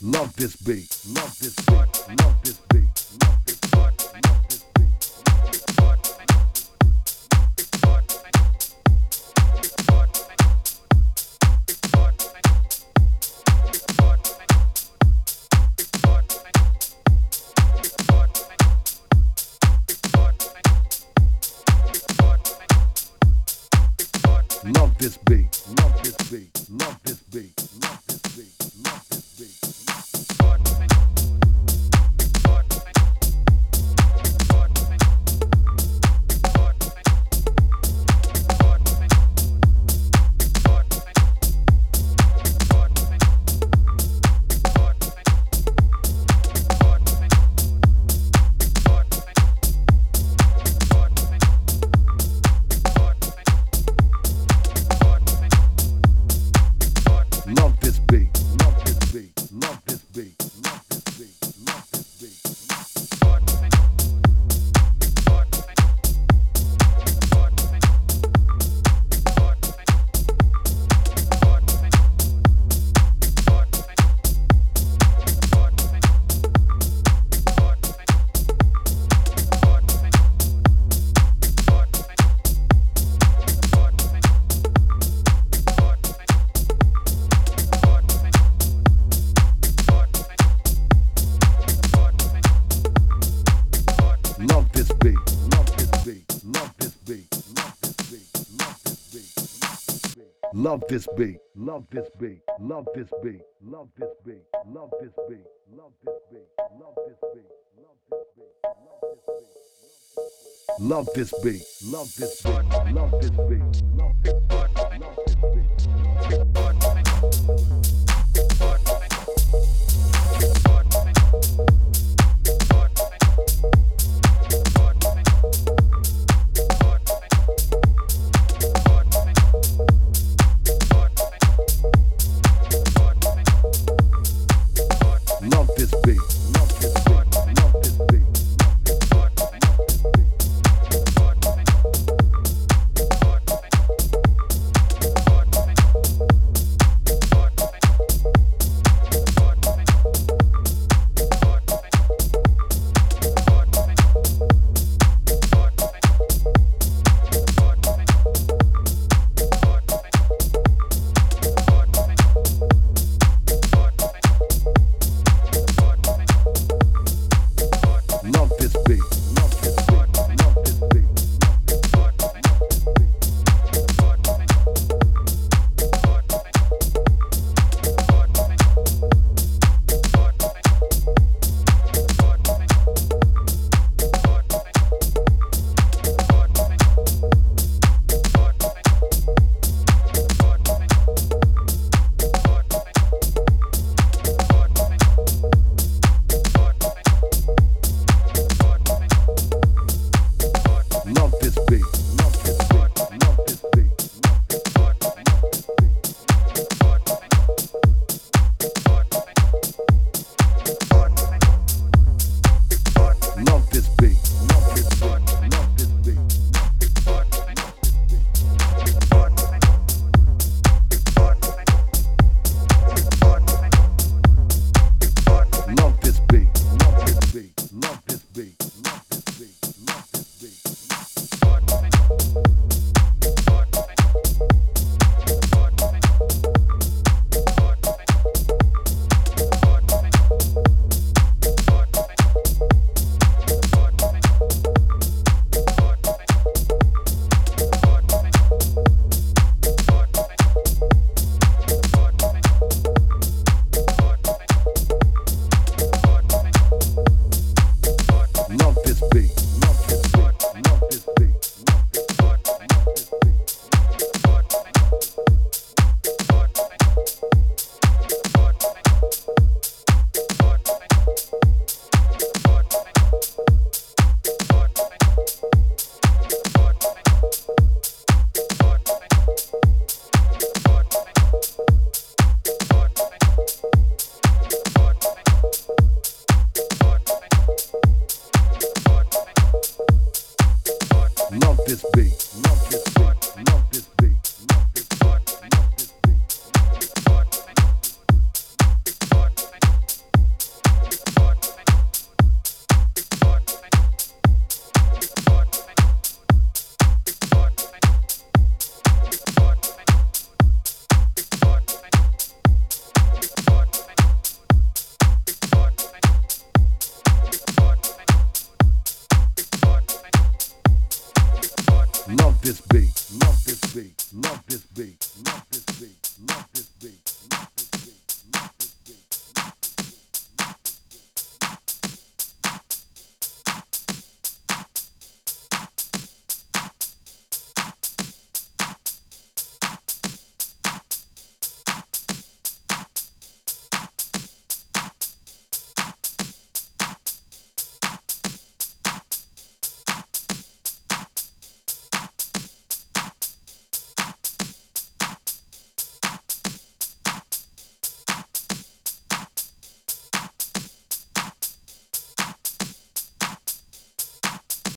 Love this beat. Love this beat. Love this beat. Love this beat. Love this beat. Love this beat. Love this beat. Love this beat. Love this beat. Love this beat. Love this beat, love this beat, love this beat, love this beat, love this beat. Love this beat, love this beat, love this beat, love this beat, love this beat, love this beat, love this beat, love this beat, love this beat, love this beat, love this beat, love this beat, love this beat, love this beat, love this beat, love this beat, love this beat, love this beat, love this beat.